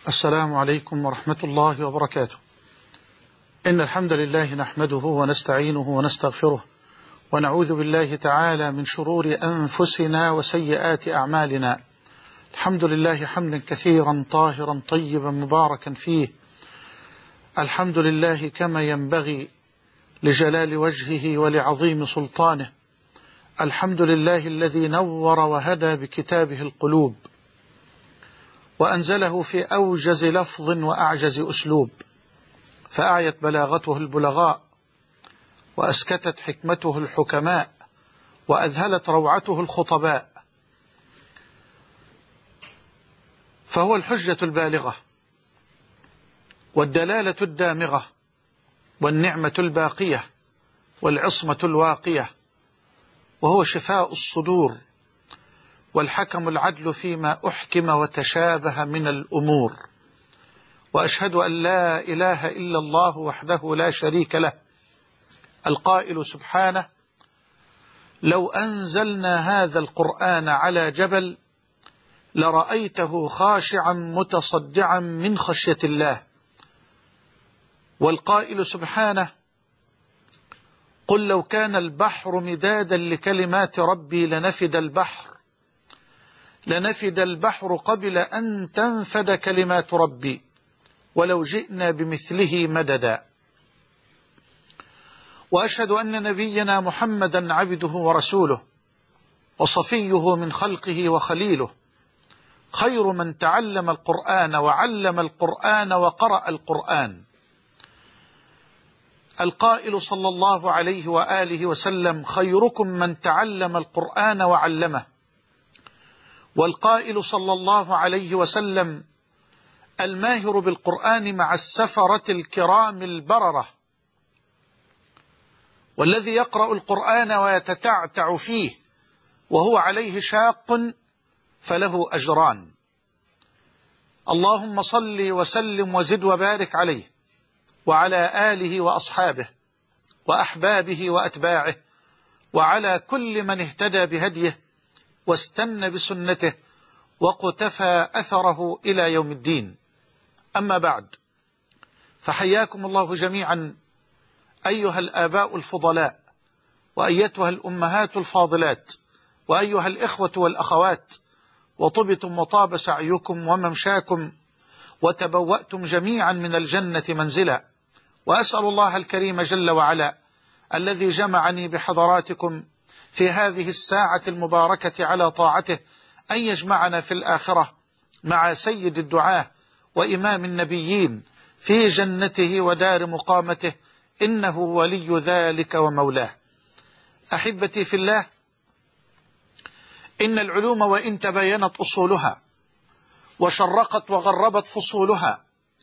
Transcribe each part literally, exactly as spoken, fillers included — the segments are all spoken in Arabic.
السلام عليكم ورحمة الله وبركاته. إن الحمد لله نحمده ونستعينه ونستغفره ونعوذ بالله تعالى من شرور أنفسنا وسيئات أعمالنا. الحمد لله حمدا كثيرا طاهرا طيبا مباركا فيه. الحمد لله كما ينبغي لجلال وجهه ولعظيم سلطانه. الحمد لله الذي نور وهدى بكتابه القلوب وأنزله في أوجز لفظ وأعجز أسلوب، فأعيت بلاغته البلغاء وأسكتت حكمته الحكماء وأذهلت روعته الخطباء، فهو الحجة البالغة والدلالة الدامغة والنعمة الباقية والعصمة الواقية، وهو شفاء الصدور والحكم العدل فيما أحكم وتشابه من الأمور. وأشهد أن لا إله إلا الله وحده لا شريك له، القائل سبحانه: لو أنزلنا هذا القرآن على جبل لرأيته خاشعا متصدعا من خشية الله. والقائل سبحانه: قل لو كان البحر مدادا لكلمات ربي لنفد البحر لنفد البحر قبل أن تنفد كلمات ربي ولو جئنا بمثله مددا. وأشهد أن نبينا محمدا عبده ورسوله وصفيه من خلقه وخليله، خير من تعلم القرآن وعلم القرآن وقرأ القرآن. القائل صلى الله عليه وآله وسلم: خيركم من تعلم القرآن وعلمه. والقائل صلى الله عليه وسلم: الماهر بالقرآن مع السفرة الكرام البررة. والذي يقرأ القرآن ويتتعتع فيه وهو عليه شاق فله أجران. اللهم صل وسلم وزد وبارك عليه وعلى آله وأصحابه وأحبابه وأتباعه وعلى كل من اهتدى بهديه واستنى بسنته وقتفى أثره إلى يوم الدين. أما بعد، فحياكم الله جميعا أيها الآباء الفضلاء، وأيتها الأمهات الفاضلات، وأيها الإخوة والأخوات، وطبتم وطاب سعيكم وممشاكم وتبوأتم جميعا من الجنة منزلا. وأسأل الله الكريم جل وعلا الذي جمعني بحضراتكم في هذه الساعة المباركة على طاعته أن يجمعنا في الآخرة مع سيد الدعاة وإمام النبيين في جنته ودار مقامته، إنه ولي ذلك ومولاه. أحبتي في الله، إن العلوم وإن تباينت أصولها وشرقت وغربت فصولها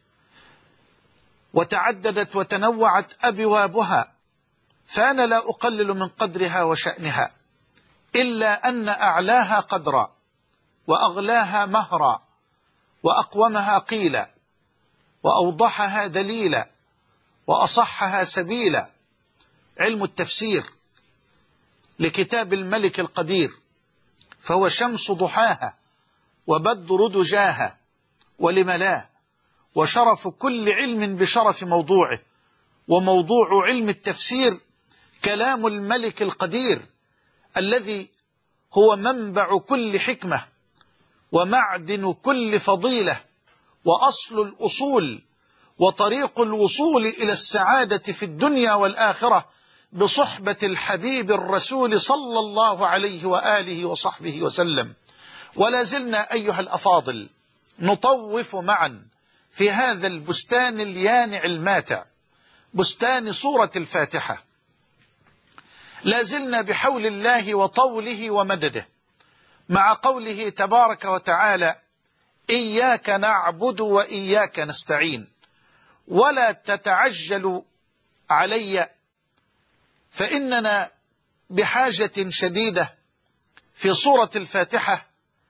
وتعددت وتنوعت أبوابها، فأنا لا أقلل من قدرها وشأنها، إلا أن أعلاها قدرا وأغلاها مهرا وأقومها قيلا وأوضحها دليلا وأصحها سبيلا علم التفسير لكتاب الملك القدير، فهو شمس ضحاها وبدر دجاها ولملاه، وشرف كل علم بشرف موضوعه. وموضوع علم التفسير كلام الملك القدير الذي هو منبع كل حكمة ومعدن كل فضيلة وأصل الأصول وطريق الوصول إلى السعادة في الدنيا والآخرة بصحبة الحبيب الرسول صلى الله عليه وآله وصحبه وسلم. ولا زلنا أيها الأفاضل نطوف معا في هذا البستان اليانع الماتع، بستان سورة الفاتحة. لا زلنا بحول الله وطوله ومدده مع قوله تبارك وتعالى: إياك نعبد وإياك نستعين. ولا تتعجلوا علي، فإننا بحاجة شديدة في سورة الفاتحة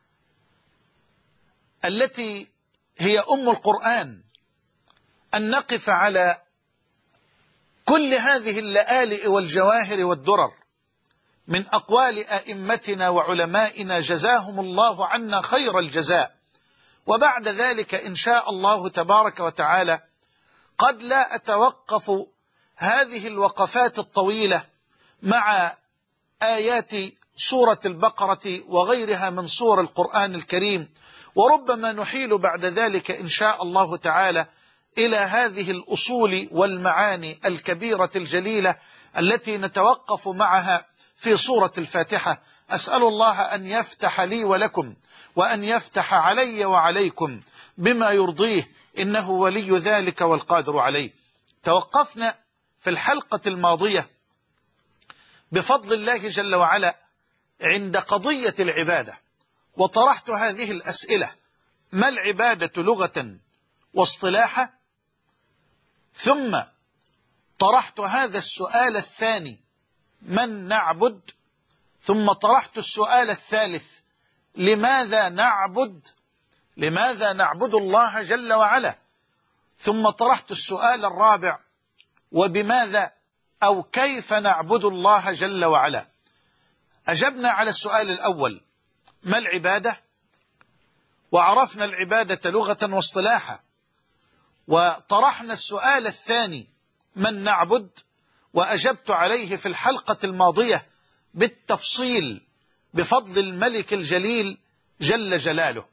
التي هي أم القرآن أن نقف على كل هذه اللآلئ والجواهر والدرر من أقوال أئمتنا وعلمائنا جزاهم الله عنا خير الجزاء، وبعد ذلك إن شاء الله تبارك وتعالى قد لا أتوقف هذه الوقفات الطويلة مع آيات سورة البقرة وغيرها من سور القرآن الكريم، وربما نحيل بعد ذلك إن شاء الله تعالى إلى هذه الأصول والمعاني الكبيرة الجليلة التي نتوقف معها في سورة الفاتحة. أسأل الله أن يفتح لي ولكم وأن يفتح علي وعليكم بما يرضيه، إنه ولي ذلك والقادر عليه. توقفنا في الحلقة الماضية بفضل الله جل وعلا عند قضية العبادة، وطرحت هذه الأسئلة: ما العبادة لغة واصطلاحا؟ ثم طرحت هذا السؤال الثاني: من نعبد؟ ثم طرحت السؤال الثالث: لماذا نعبد؟ لماذا نعبد الله جل وعلا؟ ثم طرحت السؤال الرابع: وبماذا أو كيف نعبد الله جل وعلا؟ أجبنا على السؤال الأول: ما العبادة؟ وعرفنا العبادة لغة واصطلاحا. وطرحنا السؤال الثاني: من نعبد؟ وأجبت عليه في الحلقة الماضية بالتفصيل بفضل الملك الجليل جل جلاله.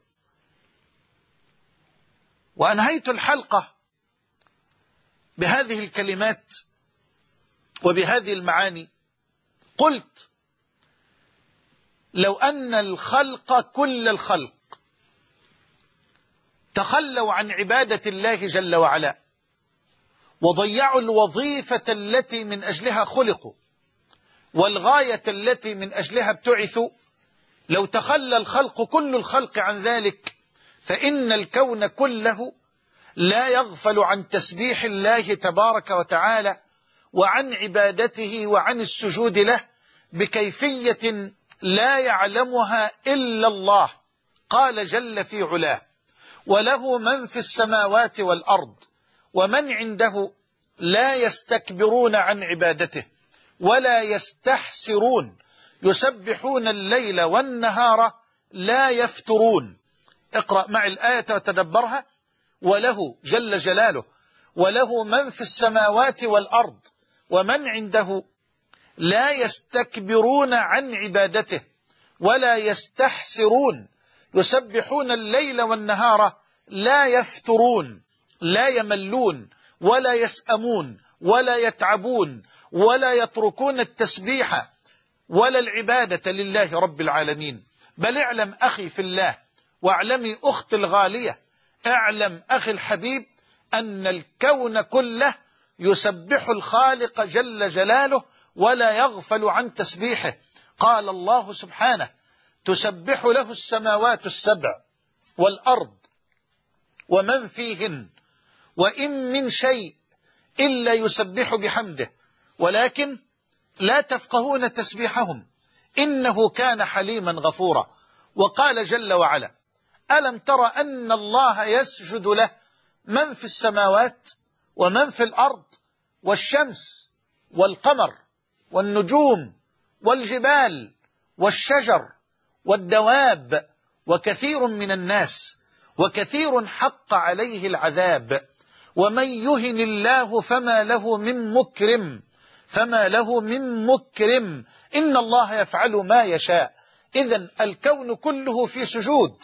وأنهيت الحلقة بهذه الكلمات وبهذه المعاني. قلت: لو أن الخلق كل الخلق تخلوا عن عبادة الله جل وعلا وضيعوا الوظيفة التي من أجلها خلقوا والغاية التي من أجلها ابتعثوا، لو تخلى الخلق كل الخلق عن ذلك، فإن الكون كله لا يغفل عن تسبيح الله تبارك وتعالى وعن عبادته وعن السجود له بكيفية لا يعلمها إلا الله. قال جل في علاه: وله من في السماوات والأرض ومن عنده لا يستكبرون عن عبادته ولا يستحسرون يسبحون الليل والنهار لا يفترون. اقرأ معي الآية وتدبرها: وله جل جلاله وله من في السماوات والأرض ومن عنده لا يستكبرون عن عبادته ولا يستحسرون يسبحون الليل والنهار لا يفترون، لا يملون ولا يسأمون ولا يتعبون ولا يتركون التسبيح ولا العبادة لله رب العالمين. بل اعلم أخي في الله واعلمي أختي الغالية، اعلم أخي الحبيب، أن الكون كله يسبح الخالق جل جلاله ولا يغفل عن تسبيحه. قال الله سبحانه: تسبح له السماوات السبع والأرض ومن فيهن وإن من شيء إلا يسبح بحمده ولكن لا تفقهون تسبيحهم إنه كان حليما غفورا. وقال جل وعلا: ألم تر أن الله يسجد له من في السماوات ومن في الأرض والشمس والقمر والنجوم والجبال والشجر والدواب وكثير من الناس وكثير حق عليه العذاب ومن يهن الله فما له من مكرم فما له من مكرم إن الله يفعل ما يشاء. إذن الكون كله في سجود،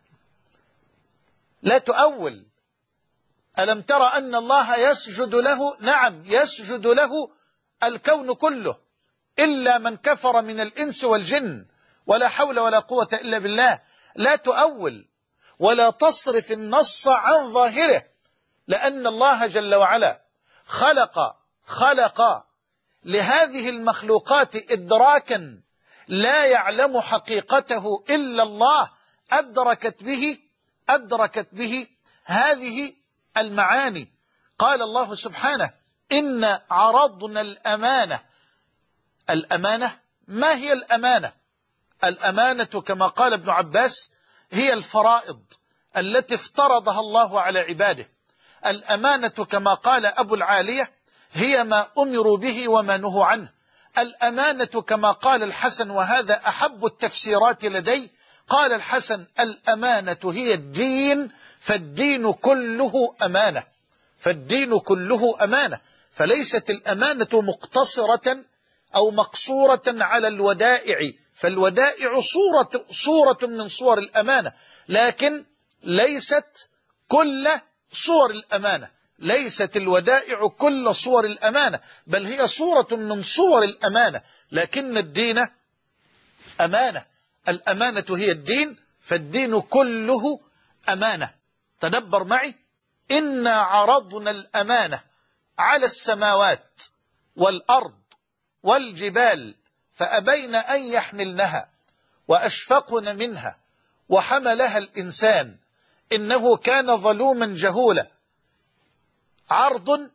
لا تؤول. ألم ترى أن الله يسجد له؟ نعم، يسجد له الكون كله إلا من كفر من الإنس والجن، ولا حول ولا قوة إلا بالله. لا تؤول ولا تصرف النص عن ظاهره، لأن الله جل وعلا خلق خلق لهذه المخلوقات إدراكا لا يعلم حقيقته إلا الله، أدركت به أدركت به هذه المعاني. قال الله سبحانه: إن عرضنا الأمانة. الأمانة، ما هي الأمانة؟ الأمانة كما قال ابن عباس هي الفرائض التي افترضها الله على عباده. الأمانة كما قال أبو العالية هي ما أمروا به وما نهوا عنه. الأمانة كما قال الحسن، وهذا أحب التفسيرات لدي، قال الحسن: الأمانة هي الدين، فالدين كله أمانة، فالدين كله أمانة. فليست الأمانة مقتصرة أو مقصورة على الودائع، فالودائع صورة, صورة من صور الأمانة، لكن ليست كل صور الأمانة، ليست الودائع كل صور الأمانة، بل هي صورة من صور الأمانة، لكن الدين أمانة. الأمانة هي الدين، فالدين كله أمانة. تدبر معي: إنا عرضنا الأمانة على السماوات والأرض والجبال فأبين أن يحملنها وأشفقن منها وحملها الإنسان إنه كان ظلوما جهولا. عرض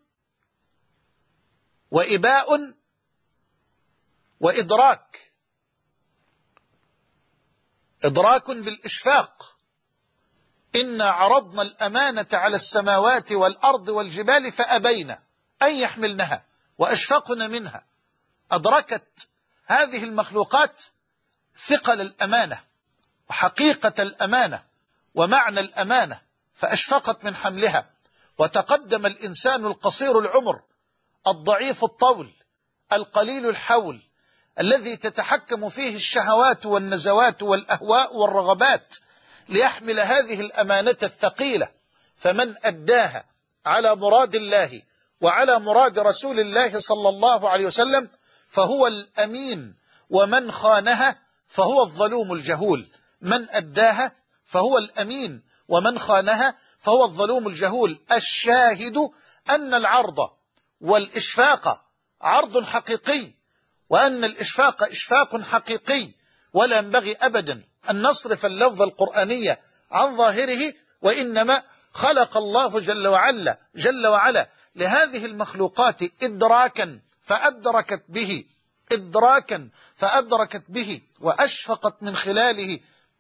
وإباء وإدراك. إدراك بالإشفاق: إنا عرضنا الأمانة على السماوات والأرض والجبال فأبين أن يحملنها وأشفقن منها. أدركت هذه المخلوقات ثقل الأمانة وحقيقة الأمانة ومعنى الأمانة، فأشفقت من حملها. وتقدم الإنسان القصير العمر الضعيف الطول القليل الحول الذي تتحكم فيه الشهوات والنزوات والأهواء والرغبات ليحمل هذه الأمانة الثقيلة، فمن أداها على مراد الله وعلى مراد رسول الله صلى الله عليه وسلم فهو الأمين، ومن خانها فهو الظلوم الجهول. من أداها فهو الأمين، ومن خانها فهو الظلوم الجهول. الشاهد أن العرض والإشفاق عرض حقيقي، وأن الإشفاق إشفاق حقيقي، ولا ينبغي أبدا أن نصرف اللفظ القرآني عن ظاهره، وإنما خلق الله جل وعلا جل وعلا لهذه المخلوقات إدراكا فأدركت به إدراكا فأدركت به وأشفقت من خلاله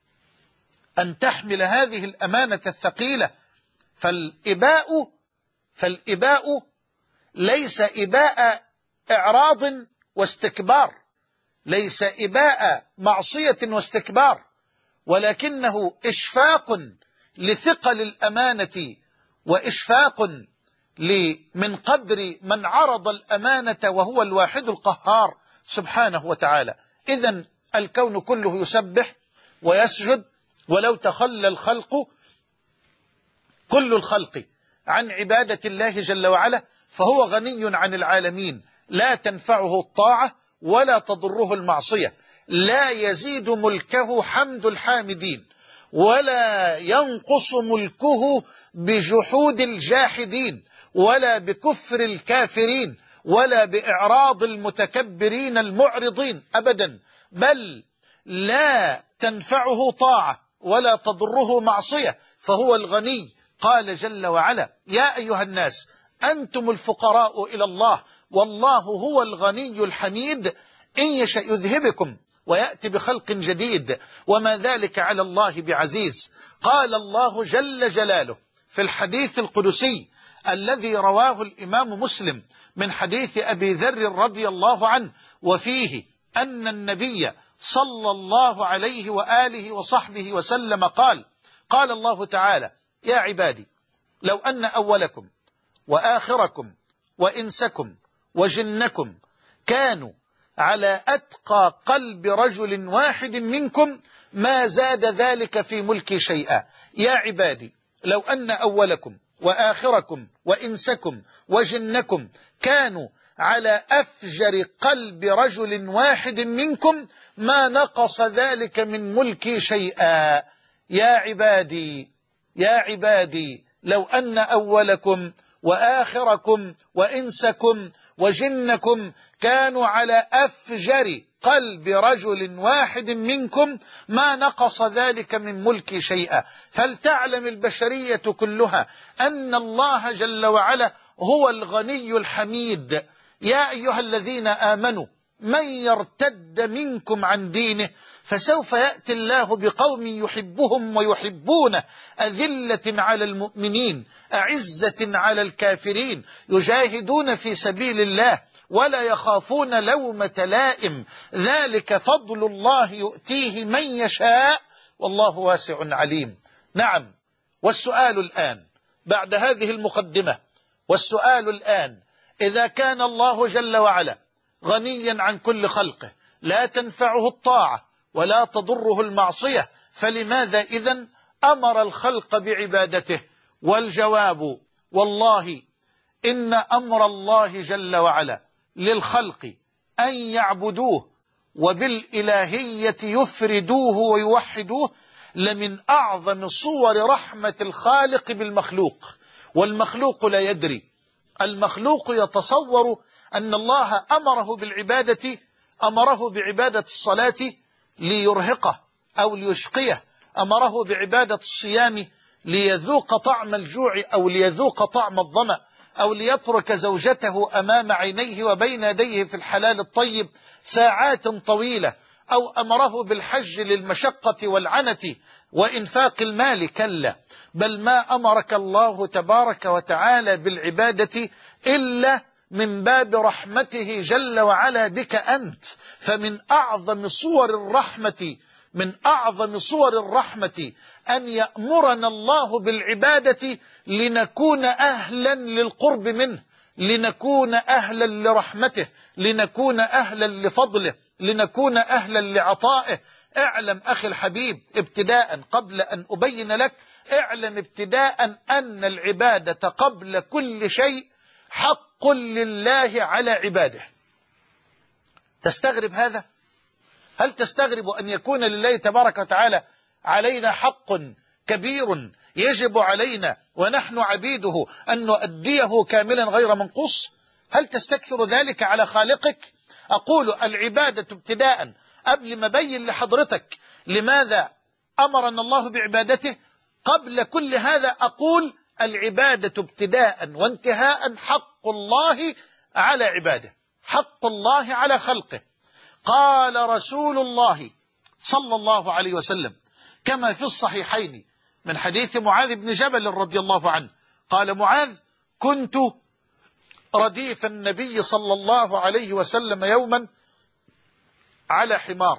أن تحمل هذه الأمانة الثقيلة. فالإباء فالإباء ليس إباء إعراض واستكبار، ليس إباء معصية واستكبار، ولكنه إشفاق لثقل الأمانة وإشفاق من قدر من عرض الأمانة، وهو الواحد القهار سبحانه وتعالى. إذن الكون كله يسبح ويسجد، ولو تخلى الخلق كل الخلق عن عبادة الله جل وعلا فهو غني عن العالمين، لا تنفعه الطاعة ولا تضره المعصية، لا يزيد ملكه حمد الحامدين، ولا ينقص ملكه بجحود الجاحدين، ولا بكفر الكافرين، ولا بإعراض المتكبرين المعرضين أبدا، بل لا تنفعه طاعة ولا تضره معصية، فهو الغني. قال جل وعلا: يا أيها الناس أنتم الفقراء إلى الله والله هو الغني الحميد، إن يشأ يذهبكم ويأتي بخلق جديد وما ذلك على الله بعزيز. قال الله جل جلاله في الحديث القدسي الذي رواه الإمام مسلم من حديث أبي ذر رضي الله عنه، وفيه أن النبي صلى الله عليه وآله وصحبه وسلم قال: قال الله تعالى: يا عبادي لو أن أولكم وآخركم وإنسكم وجنكم كانوا على أتقى قلب رجل واحد منكم ما زاد ذلك في ملكي شيئا. يا عبادي لو أن أولكم وآخركم وإنسكم وجنكم كانوا على أفجر قلب رجل واحد منكم ما نقص ذلك من ملكي شيئا. يا عبادي يا عبادي لو أن أولكم وآخركم وإنسكم وجنكم كانوا على أفجر قلب رجل واحد منكم ما نقص ذلك من ملكي شيئا. فلتعلم البشرية كلها أن الله جل وعلا هو الغني الحميد. يا أيها الذين آمنوا من يرتد منكم عن دينه فسوف يأتي الله بقوم يحبهم ويحبونه أذلة على المؤمنين أعزة على الكافرين يجاهدون في سبيل الله ولا يخافون لومة لائم ذلك فضل الله يؤتيه من يشاء والله واسع عليم. نعم، والسؤال الآن بعد هذه المقدمة، والسؤال الآن: إذا كان الله جل وعلا غنيا عن كل خلقه لا تنفعه الطاعة ولا تضره المعصية، فلماذا إذن أمر الخلق بعبادته؟ والجواب: والله إن أمر الله جل وعلا للخلق أن يعبدوه وبالإلهية يفردوه ويوحدوه لمن أعظم صور رحمة الخالق بالمخلوق. والمخلوق لا يدري، المخلوق يتصور أن الله أمره بالعبادة، أمره بعبادة الصلاة ليرهقه أو ليشقيه، أمره بعبادة الصيام ليذوق طعم الجوع أو ليذوق طعم الظمأ، أو ليترك زوجته أمام عينيه وبين يديه في الحلال الطيب ساعات طويلة، أو أمره بالحج للمشقة والعنة وإنفاق المال. كلا، بل ما أمرك الله تبارك وتعالى بالعبادة إلا من باب رحمته جل وعلا بك أنت. فمن أعظم صور الرحمة من أعظم صور الرحمة أن يأمرنا الله بالعبادة لنكون أهلا للقرب منه، لنكون أهلا لرحمته، لنكون أهلا لفضله، لنكون أهلا لعطائه. اعلم أخي الحبيب ابتداء قبل أن أبين لك، اعلم ابتداء أن العبادة قبل كل شيء حق لله على عباده. تستغرب هذا؟ هل تستغرب أن يكون لله تبارك وتعالى علينا حق كبير يجب علينا ونحن عبيده أن نؤديه كاملا غير منقوص؟ هل تستكثر ذلك على خالقك؟ أقول العبادة ابتداء قبل ما أبين لحضرتك لماذا أمرنا الله بعبادته، قبل كل هذا أقول العبادة ابتداء وانتهاء حق الله على عباده، حق الله على خلقه. قال رسول الله صلى الله عليه وسلم كما في الصحيحين من حديث معاذ بن جبل رضي الله عنه قال معاذ: كنت رديف النبي صلى الله عليه وسلم يوما على حمار.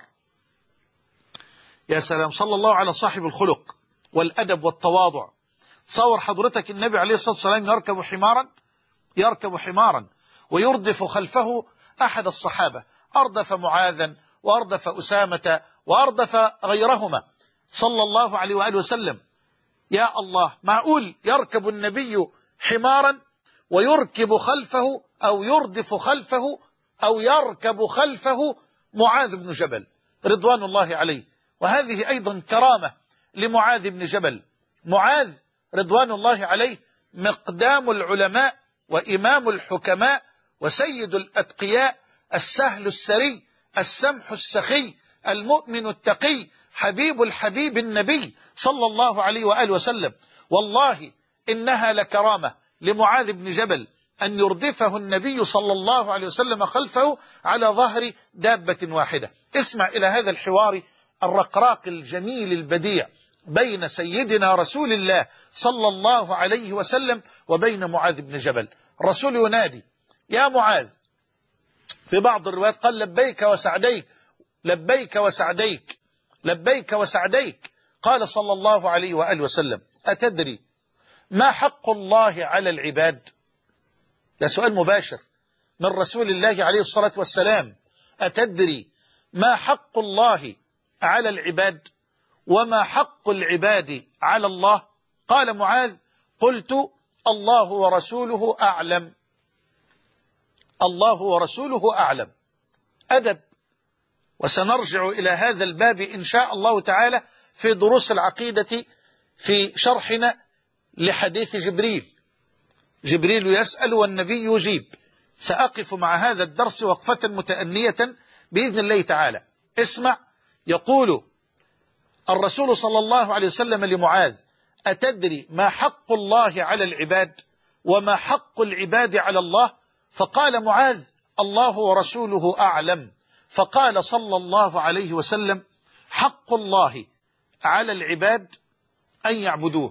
يا سلام، صلى الله على صاحب الخلق والأدب والتواضع. تصور حضرتك النبي عليه الصلاة والسلام يركب حمارا يركب حمارا ويردف خلفه أحد الصحابة، أردف معاذا وأردف أسامة وأردف غيرهما صلى الله عليه وآله وسلم. يا الله، معقول يركب النبي حمارا ويركب خلفه أو يردف خلفه أو يركب خلفه معاذ بن جبل رضوان الله عليه؟ وهذه أيضا كرامة لمعاذ بن جبل. معاذ رضوان الله عليه مقدام العلماء وإمام الحكماء وسيد الأتقياء، السهل السري، السمح السخي، المؤمن التقي، حبيب الحبيب النبي صلى الله عليه وآله وسلم. والله إنها لكرامة لمعاذ بن جبل أن يردفه النبي صلى الله عليه وسلم خلفه على ظهر دابة واحدة. اسمع إلى هذا الحوار الرقراق الجميل البديع بين سيدنا رسول الله صلى الله عليه وسلم وبين معاذ بن جبل. الرسول ينادي: يا معاذ. في بعض الروايات قال: لبيك وسعديك، لبيك وسعديك، لبيك وسعديك. قال صلى الله عليه وآله وسلم: أتدري ما حق الله على العباد؟ ده سؤال مباشر من رسول الله عليه الصلاة والسلام. أتدري ما حق الله على العباد وما حق العباد على الله؟ قال معاذ: قلت: الله ورسوله أعلم. الله ورسوله أعلم. أدب. وسنرجع إلى هذا الباب إن شاء الله تعالى في دروس العقيدة في شرحنا لحديث جبريل. جبريل يسأل والنبي يجيب. سأقف مع هذا الدرس وقفة متأنية بإذن الله تعالى. اسمع، يقول الرسول صلى الله عليه وسلم لمعاذ: أتدري ما حق الله على العباد وما حق العباد على الله؟ فقال معاذ: الله ورسوله أعلم. فقال صلى الله عليه وسلم: حق الله على العباد أن يعبدوه.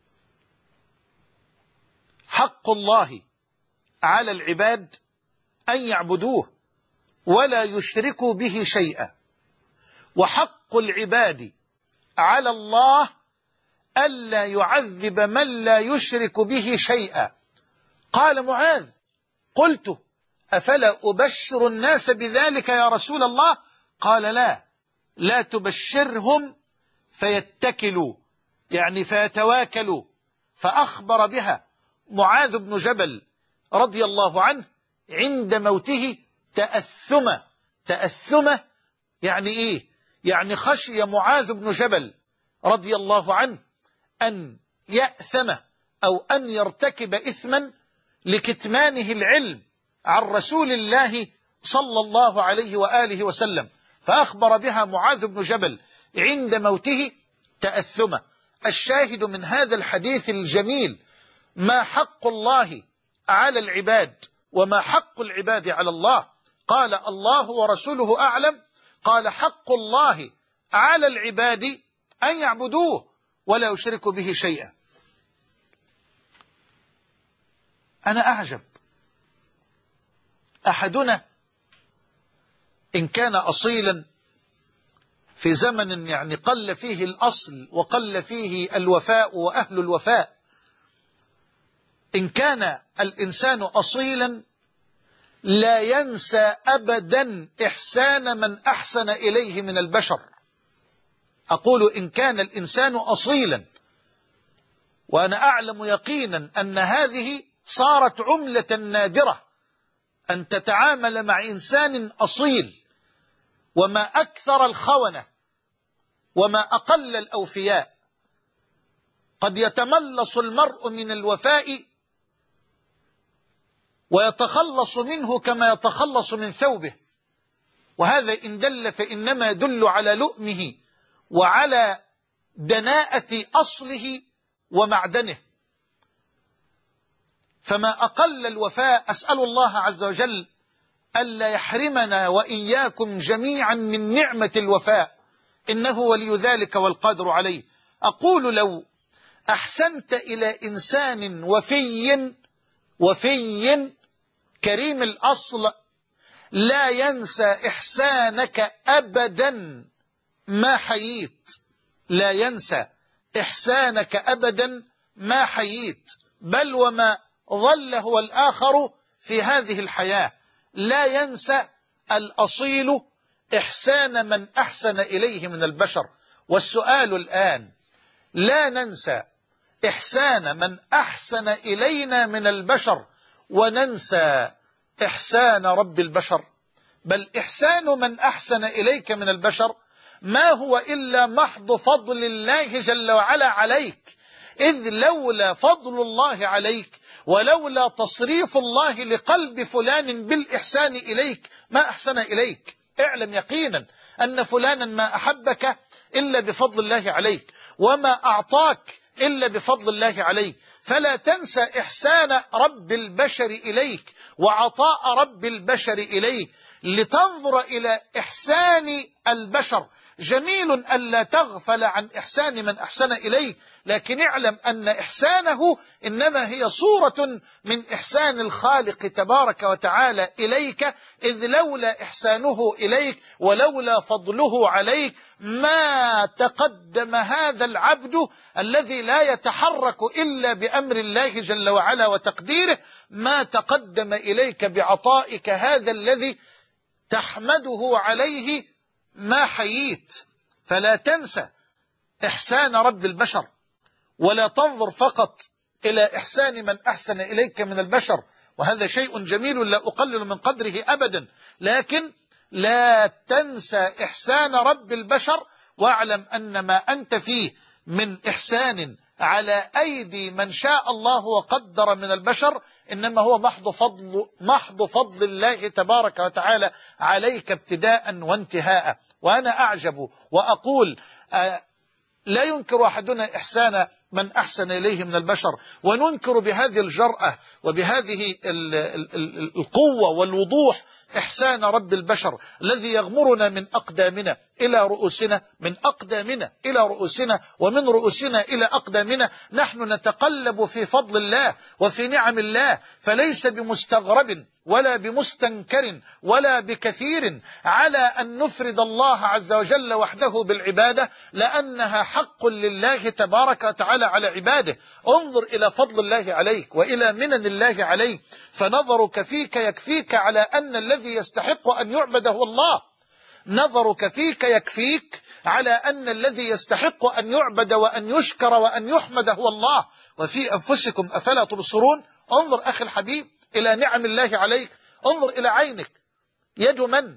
حق الله على العباد أن يعبدوه ولا يشركوا به شيئا، وحق العباد على الله ألا يعذب من لا يشرك به شيئا. قال معاذ: قلت: أفلا أبشر الناس بذلك يا رسول الله؟ قال: لا لا تبشرهم فيتكلوا، يعني فيتواكلوا. فأخبر بها معاذ بن جبل رضي الله عنه عند موته تأثمة. تأثمة يعني إيه؟ يعني خشي معاذ بن جبل رضي الله عنه أن يأثم أو أن يرتكب إثما لكتمانه العلم عن رسول الله صلى الله عليه وآله وسلم، فأخبر بها معاذ بن جبل عند موته تأثمة. الشاهد من هذا الحديث الجميل ما حق الله على العباد وما حق العباد على الله. قال: الله ورسوله أعلم. قال: حق الله على العباد أن يعبدوه ولا يشركوا به شيئا. أنا أعجب، أحدنا إن كان أصيلا في زمن يعني قل فيه الأصل وقل فيه الوفاء وأهل الوفاء، إن كان الإنسان أصيلا لا ينسى أبدا إحسان من أحسن إليه من البشر. أقول إن كان الإنسان أصيلا، وأنا أعلم يقينا أن هذه صارت عملة نادرة أن تتعامل مع إنسان أصيل، وما أكثر الخونة وما أقل الأوفياء. قد يتملص المرء من الوفاء ويتخلص منه كما يتخلص من ثوبه، وهذا إن دل فإنما يدل على لؤمه وعلى دناءة أصله ومعدنه. فما أقل الوفاء. أسأل الله عز وجل ألا يحرمنا وإياكم جميعا من نعمة الوفاء، إنه ولي ذلك والقادر عليه. أقول لو أحسنت إلى إنسان وفي وفي كريم الأصل لا ينسى إحسانك أبدا ما حييت، لا ينسى إحسانك أبدا ما حييت، بل وما ظل هو الآخر في هذه الحياة. لا ينسى الأصيل إحسان من أحسن إليه من البشر. والسؤال الآن: لا ننسى إحسان من أحسن إلينا من البشر وننسى إحسان رب البشر؟ بل إحسان من أحسن إليك من البشر ما هو إلا محض فضل الله جل وعلا عليك، إذ لولا فضل الله عليك ولولا تصريف الله لقلب فلان بالإحسان إليك ما أحسن إليك. اعلم يقينا أن فلانا ما أحبك إلا بفضل الله عليك، وما أعطاك إلا بفضل الله عليك. فلا تنسى إحسان رب البشر إليك وعطاء رب البشر إليك لتنظر إلى إحسان البشر. جميل ألا تغفل عن إحسان من أحسن إليك، لكن اعلم أن إحسانه إنما هي صورة من إحسان الخالق تبارك وتعالى إليك، إذ لولا إحسانه إليك ولولا فضله عليك ما تقدم هذا العبد الذي لا يتحرك إلا بأمر الله جل وعلا وتقديره، ما تقدم إليك بعطائك هذا الذي تحمده عليه ما حييت. فلا تنسى إحسان رب البشر، ولا تنظر فقط إلى إحسان من أحسن إليك من البشر، وهذا شيء جميل لا أقلل من قدره أبدا، لكن لا تنسى إحسان رب البشر، واعلم أن ما أنت فيه من إحسان على أيدي من شاء الله وقدر من البشر إنما هو محض فضل, محض فضل الله تبارك وتعالى عليك ابتداء وانتهاء. وأنا أعجب وأقول آه لا ينكر أحدنا إحسان من أحسن إليه من البشر، وننكر بهذه الجرأة وبهذه ال ال ال القوة والوضوح إحسان رب البشر الذي يغمرنا من أقدامنا إلى رؤوسنا، من أقدامنا إلى رؤوسنا، ومن رؤوسنا إلى أقدامنا. نحن نتقلب في فضل الله وفي نعم الله، فليس بمستغرب ولا بمستنكر ولا بكثير على أن نفرد الله عز وجل وحده بالعبادة، لأنها حق لله تبارك وتعالى على عباده. انظر إلى فضل الله عليك وإلى منن الله عليك، فنظرك فيك يكفيك على أن الذي يستحق أن يعبد هو الله. نظرك فيك يكفيك على أن الذي يستحق أن يعبد وأن يشكر وأن يحمد هو الله. وفي أنفسكم أفلا تبصرون. انظر أخي الحبيب إلى نعم الله عليك، انظر إلى عينك، يد من؟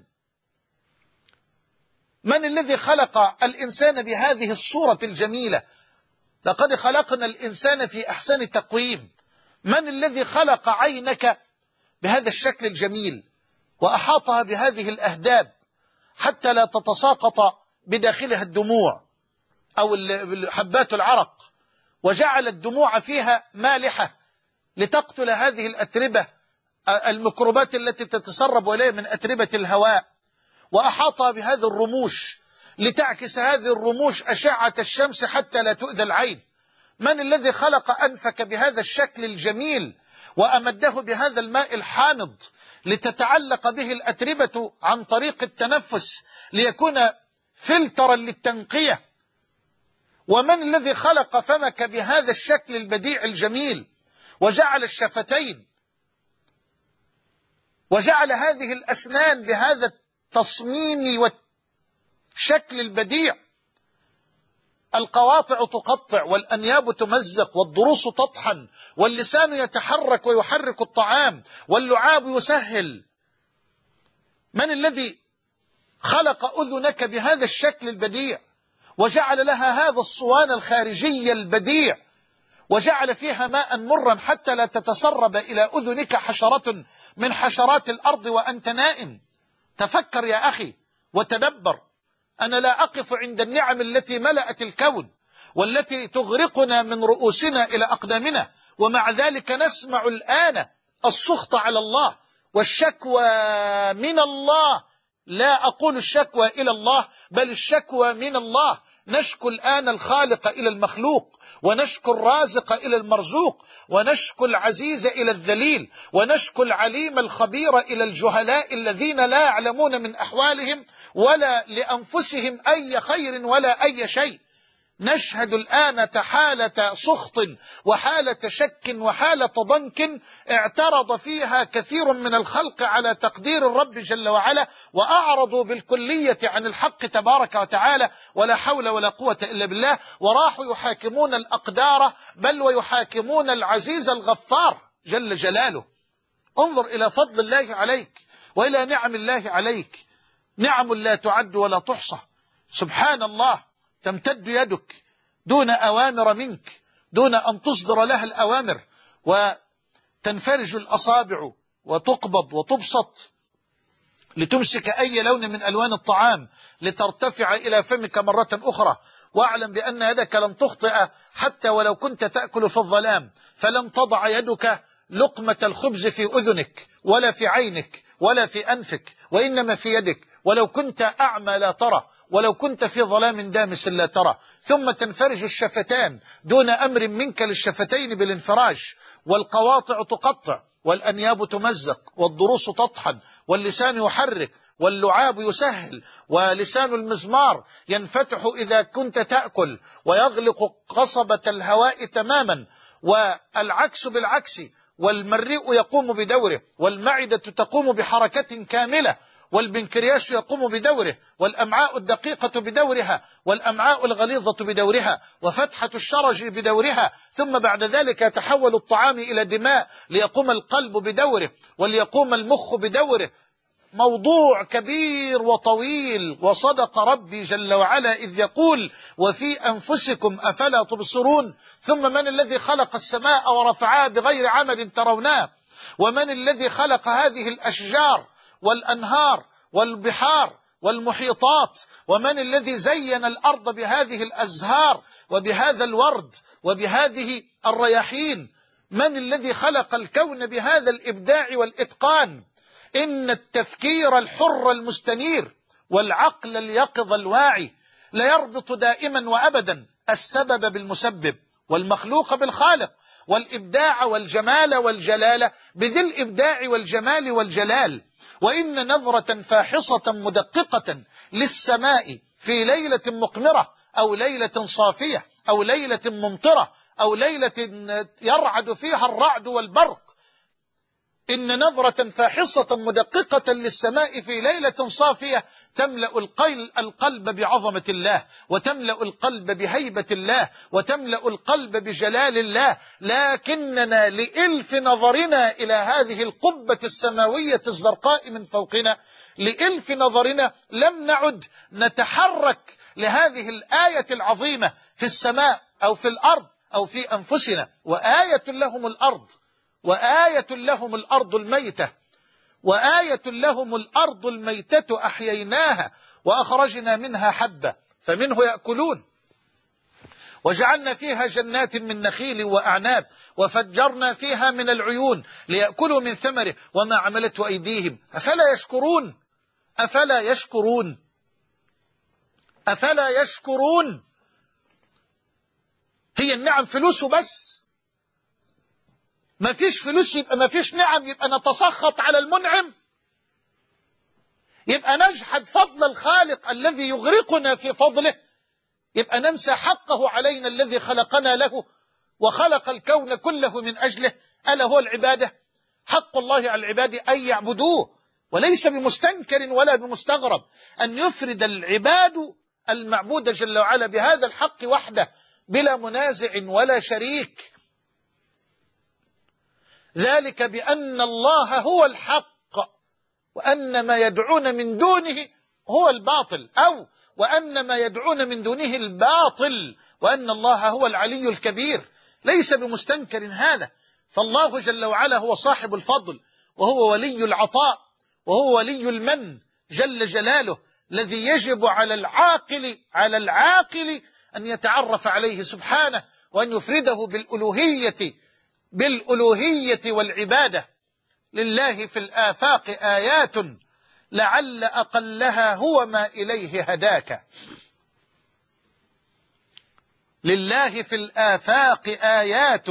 من الذي خلق الإنسان بهذه الصورة الجميلة؟ لقد خلقنا الإنسان في أحسن تقويم. من الذي خلق عينك بهذا الشكل الجميل وأحاطها بهذه الأهداب حتى لا تتساقط بداخلها الدموع أو حبات العرق، وجعل الدموع فيها مالحة لتقتل هذه الأتربة، الميكروبات التي تتسرب إليه من أتربة الهواء، وأحاطها بهذه الرموش لتعكس هذه الرموش أشعة الشمس حتى لا تؤذى العين. من الذي خلق أنفك بهذا الشكل الجميل وأمده بهذا الماء الحامض لتتعلق به الأتربة عن طريق التنفس ليكون فلترا للتنقية؟ ومن الذي خلق فمك بهذا الشكل البديع الجميل وجعل الشفتين وجعل هذه الأسنان بهذا التصميم والشكل البديع؟ القواطع تقطع والأنياب تمزق والضروس تطحن واللسان يتحرك ويحرك الطعام واللعاب يسهل. من الذي خلق أذنك بهذا الشكل البديع وجعل لها هذا الصوان الخارجي البديع وجعل فيها ماء مرا حتى لا تتسرب إلى أذنك حشرة من حشرات الأرض وأنت نائم؟ تفكر يا أخي وتدبر. أنا لا أقف عند النعم التي ملأت الكون والتي تغرقنا من رؤوسنا إلى أقدامنا، ومع ذلك نسمع الآن السخط على الله والشكوى من الله. لا أقول الشكوى إلى الله، بل الشكوى من الله. نشكو الآن الخالق إلى المخلوق، ونشكو الرازق إلى المرزوق، ونشكو العزيز إلى الذليل، ونشكو العليم الخبير إلى الجهلاء الذين لا يعلمون من أحوالهم ولا لأنفسهم أي خير ولا أي شيء. نشهد الآن حالة سخط وحالة شك وحالة ضنك اعترض فيها كثير من الخلق على تقدير الرب جل وعلا، وأعرضوا بالكلية عن الحق تبارك وتعالى، ولا حول ولا قوة إلا بالله، وراحوا يحاكمون الأقدار بل ويحاكمون العزيز الغفار جل جلاله. انظر إلى فضل الله عليك وإلى نعم الله عليك، نعم لا تعد ولا تحصى. سبحان الله، تمتد يدك دون أوامر منك، دون أن تصدر لها الأوامر، وتنفرج الأصابع وتقبض وتبسط لتمسك أي لون من ألوان الطعام لترتفع إلى فمك مرة أخرى. واعلم بأن يدك لن تخطئ حتى ولو كنت تأكل في الظلام، فلن تضع يدك لقمة الخبز في أذنك ولا في عينك ولا في أنفك، وإنما في يدك. ولو كنت أعمى لا ترى، ولو كنت في ظلام دامس لا ترى. ثم تنفرج الشفتان دون أمر منك للشفتين بالانفراج، والقواطع تقطع والأنياب تمزق والضروس تطحن واللسان يحرك واللعاب يسهل، ولسان المزمار ينفتح إذا كنت تأكل ويغلق قصبة الهواء تماما، والعكس بالعكس، والمريء يقوم بدوره، والمعدة تقوم بحركة كاملة، والبنكرياس يقوم بدوره، والأمعاء الدقيقة بدورها، والأمعاء الغليظة بدورها، وفتحة الشرج بدورها. ثم بعد ذلك يتحول الطعام إلى دماء ليقوم القلب بدوره وليقوم المخ بدوره. موضوع كبير وطويل. وصدق ربي جل وعلا إذ يقول: وفي أنفسكم أفلا تبصرون. ثم من الذي خلق السماء ورفعها بغير عمد تروناه؟ ومن الذي خلق هذه الأشجار والأنهار والبحار والمحيطات؟ ومن الذي زين الأرض بهذه الأزهار وبهذا الورد وبهذه الرياحين؟ من الذي خلق الكون بهذا الإبداع والإتقان؟ إن التفكير الحر المستنير والعقل اليقظ الواعي لا يربط دائما وأبدا السبب بالمسبب والمخلوق بالخالق والإبداع والجمال والجلال بذي الإبداع والجمال والجلال. وإن نظرة فاحصة مدققة للسماء في ليلة مقمرة أو ليلة صافية أو ليلة ممطرة أو ليلة يرعد فيها الرعد والبرق، إن نظرة فاحصة مدققة للسماء في ليلة صافية تملأ القلب بعظمة الله، وتملأ القلب بهيبة الله، وتملأ القلب بجلال الله. لكننا لإلف نظرنا إلى هذه القبة السماوية الزرقاء من فوقنا، لإلف نظرنا لم نعد نتحرك لهذه الآية العظيمة في السماء أو في الأرض أو في أنفسنا. وآية لهم الأرض، وآية لهم الأرض الميتة، وآية لهم الأرض الميتة أحييناها وأخرجنا منها حبة فمنه يأكلون، وجعلنا فيها جنات من نخيل وأعناب وفجرنا فيها من العيون ليأكلوا من ثمره وما عملته أيديهم أفلا يشكرون أفلا يشكرون أفلا يشكرون. هي النعم فلوس بس؟ ما فيش فلوس يبقى ما فيش نعم، يبقى نتسخط على المنعم، يبقى نجحد فضل الخالق الذي يغرقنا في فضله، يبقى ننسى حقه علينا الذي خلقنا له وخلق الكون كله من أجله، ألا هو العبادة. حق الله على العباد أن يعبدوه، وليس بمستنكر ولا بمستغرب أن يفرد العباد المعبود جل وعلا بهذا الحق وحده بلا منازع ولا شريك. ذلك بأن الله هو الحق وأن ما يدعون من دونه هو الباطل، أو وأن ما يدعون من دونه الباطل، وأن الله هو العلي الكبير، ليس بمستنكر هذا. فالله جل وعلا هو صاحب الفضل، وهو ولي العطاء، وهو ولي المن جل جلاله، الذي يجب على العاقل على العاقل أن يتعرف عليه سبحانه وأن يفرده بالألوهية بالألوهية والعبادة. لله في الآفاق آيات لعل أقلها هو ما إليه هداك. لله في الآفاق آيات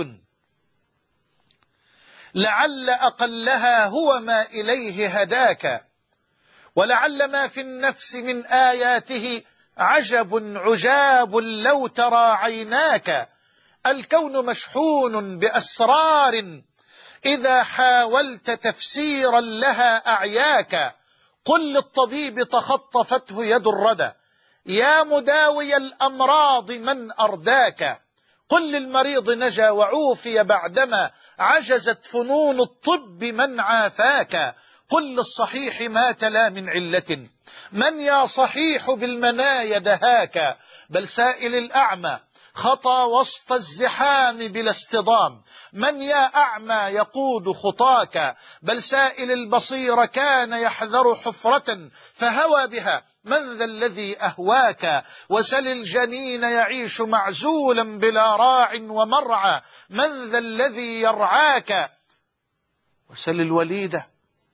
لعل أقلها هو ما إليه هداك، ولعل ما في النفس من آياته عجب عجاب لو ترى عيناك. الكون مشحون بأسرار إذا حاولت تفسيرا لها أعياك. قل للطبيب تخطفته يد الردى يا مداوي الأمراض من أرداك. قل للمريض نجا وعوفي بعدما عجزت فنون الطب من عافاك. قل للصحيح مات لا من علة من يا صحيح بالمنايا دهاك. بل سائل الأعمى خطى وسط الزحام بلا اصطدام من يا أعمى يقود خطاك. بل سائل البصير كان يحذر حفرة فهوى بها من ذا الذي أهواك. وسل الجنين يعيش معزولا بلا راع ومرعى من ذا الذي يرعاك. وسل الوليد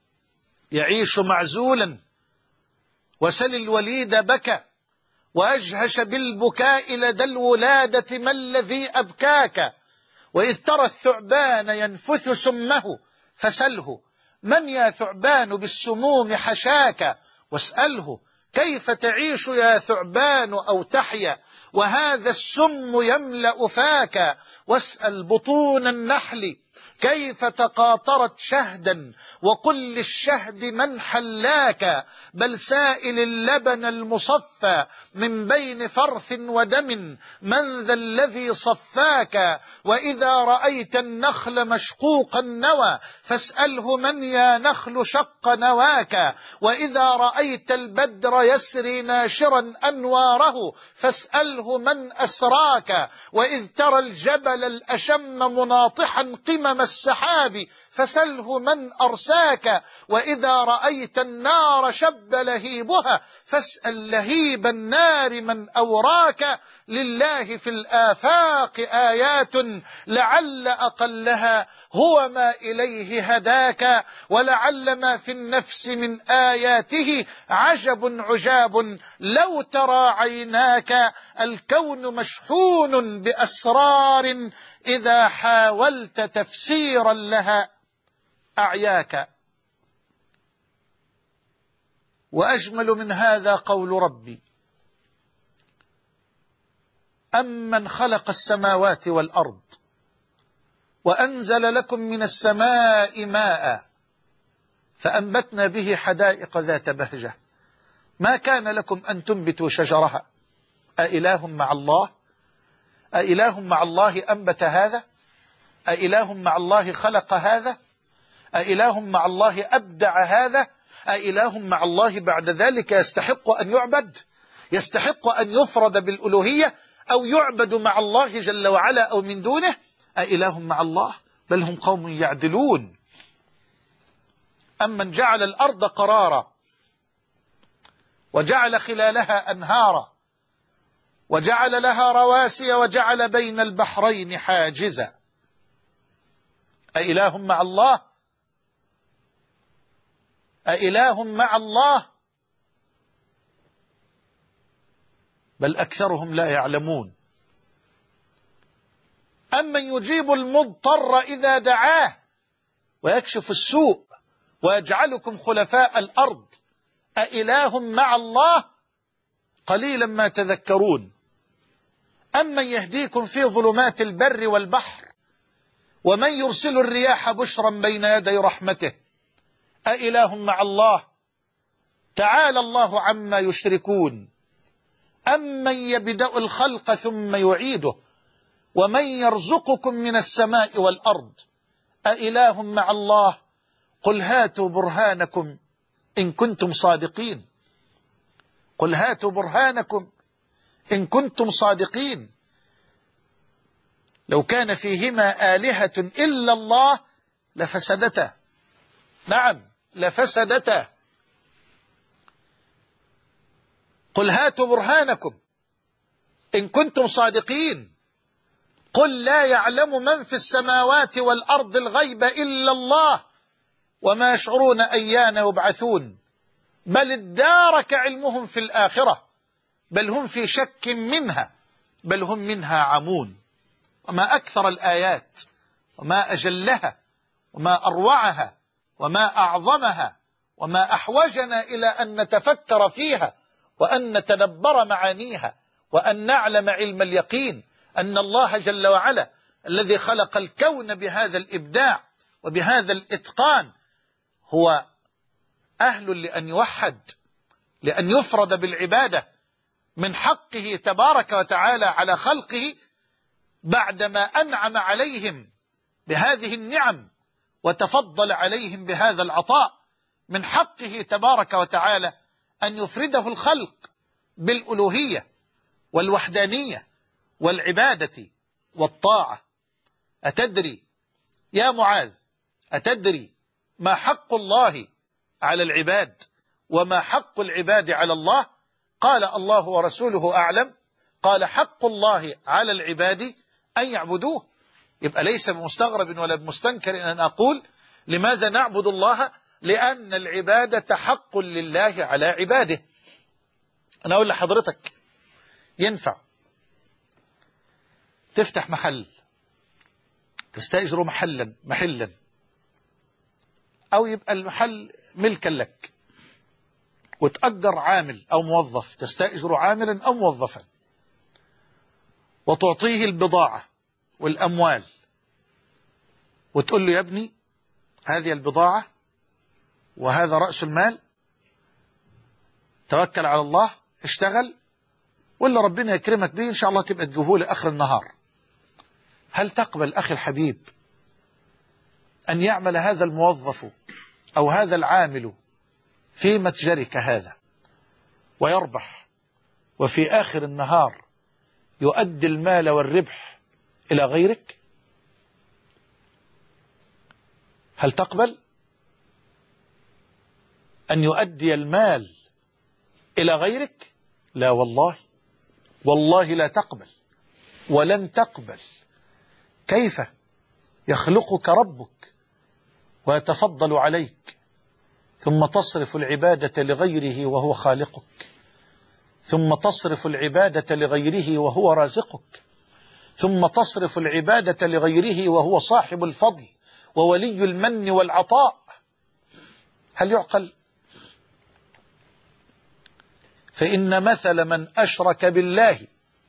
يعيش معزولا وسل الوليد بكى وأجهش بالبكاء لدى الولادة ما الذي أبكاك. وإذ ترى الثعبان ينفث سمه فسله من يا ثعبان بالسموم حشاك. واسأله كيف تعيش يا ثعبان أو تحيا وهذا السم يملأ فاك. واسأل بطون النحل كيف تقاطرت شهدا وقل للشهد من حلاك. بل سائل اللبن المصفى من بين فرث ودم من ذا الذي صفاك. وإذا رأيت النخل مشقوق النوى فاسأله من يا نخل شق نواك. وإذا رأيت البدر يسري ناشرا أنواره فاسأله من أسراك. وإذ ترى الجبل الأشم مناطحا قمم السحاب فسله من أرساك. وإذا رأيت النار شب لهيبها فاسأل لهيب النار من أوراك. لله في الآفاق آيات لعل أقلها هو ما إليه هداك، ولعل ما في النفس من آياته عجب عجاب لو ترى عيناك. الكون مشحون بأسرار إذا حاولت تفسيرا لها أعياك. وأجمل من هذا قول ربي: أمن خلق السماوات والأرض وأنزل لكم من السماء ماء فأنبتنا به حدائق ذات بهجة ما كان لكم أن تنبتوا شجرها أإله مع الله؟ أإله مع الله أنبت هذا؟ أإله مع الله خلق هذا؟ أإله مع الله أبدع هذا؟ أإله مع الله بعد ذلك يستحق أن يعبد؟ يستحق أن يفرد بالألوهية أو يعبد مع الله جل وعلا أو من دونه؟ أإله مع الله؟ بل هم قوم يعدلون. أمن جعل الأرض قرارا وجعل خلالها أنهارا وجعل لها رواسي وجعل بين البحرين حاجزا أإله مع الله؟ أإله مع الله؟ بل أكثرهم لا يعلمون. أمن يجيب المضطر إذا دعاه ويكشف السوء ويجعلكم خلفاء الأرض أإله مع الله؟ قليلا ما تذكرون. أمن يهديكم في ظلمات البر والبحر ومن يرسل الرياح بشرا بين يدي رحمته أإله مع الله؟ تعالى الله عما يشركون. أمن يبدأ الخلق ثم يعيده ومن يرزقكم من السماء والأرض أإله مع الله؟ قل هاتوا برهانكم إن كنتم صادقين. قل هاتوا برهانكم إن كنتم صادقين. لو كان فيهما آلهة إلا الله لفسدتا. نعم لفسدتا. قل هاتوا برهانكم إن كنتم صادقين. قل لا يعلم من في السماوات والأرض الغيب إلا الله وما يشعرون أيان يبعثون بل ادارك علمهم في الآخرة بل هم في شك منها بل هم منها عمون. وما أكثر الآيات وما أجلها وما أروعها وما أعظمها وما أحوجنا إلى أن نتفكر فيها وأن نتدبر معانيها وأن نعلم علم اليقين أن الله جل وعلا الذي خلق الكون بهذا الإبداع وبهذا الإتقان هو أهل لأن يوحد، لأن يفرد بالعبادة من حقه تبارك وتعالى على خلقه بعدما أنعم عليهم بهذه النعم وتفضل عليهم بهذا العطاء. من حقه تبارك وتعالى أن يفرده الخلق بالألوهية والوحدانية والعبادة والطاعة. أتدري يا معاذ أتدري ما حق الله على العباد وما حق العباد على الله؟ قال الله ورسوله أعلم. قال حق الله على العباد أن يعبدوه. يبقى ليس بمستغرب ولا بمستنكر أن أقول لماذا نعبد الله؟ لأن العبادة حق لله على عباده. أنا أقول لحضرتك ينفع تفتح محل تستأجر محلا محلا أو يبقى المحل ملكا لك وتأجر عامل أو موظف، تستأجر عاملا أو موظفا وتعطيه البضاعة والأموال وتقول له يا ابني هذه البضاعة وهذا رأس المال، توكل على الله اشتغل ولا ربنا يكرمك به إن شاء الله تبقى تجيبه لي آخر النهار. هل تقبل أخي الحبيب أن يعمل هذا الموظف أو هذا العامل في متجرك هذا ويربح وفي آخر النهار يؤدي المال والربح إلى غيرك؟ هل تقبل أن يؤدي المال إلى غيرك؟ لا والله والله لا تقبل ولن تقبل. كيف يخلقك ربك ويتفضل عليك، ثم تصرف العبادة لغيره وهو خالقك، ثم تصرف العبادة لغيره وهو رازقك، ثم تصرف العبادة لغيره وهو صاحب الفضل وولي المن والعطاء. هل يعقل؟ فإن مثل من أشرك بالله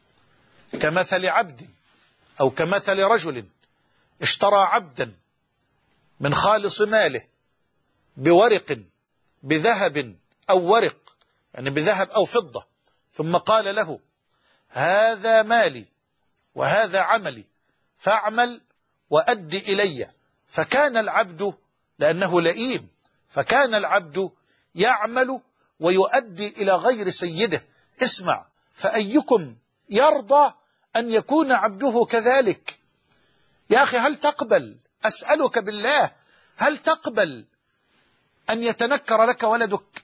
كمثل عبد أو كمثل رجل اشترى عبدا من خالص ماله بورق بذهب أو ورق، يعني بذهب أو فضة، ثم قال له هذا مالي وهذا عملي فاعمل وأد إلي. فكان العبد، لأنه لئيم، فكان العبد يعمل ويؤدي إلى غير سيده. اسمع، فأيكم يرضى أن يكون عبده كذلك؟ يا أخي هل تقبل، أسألك بالله، هل تقبل أن يتنكر لك ولدك،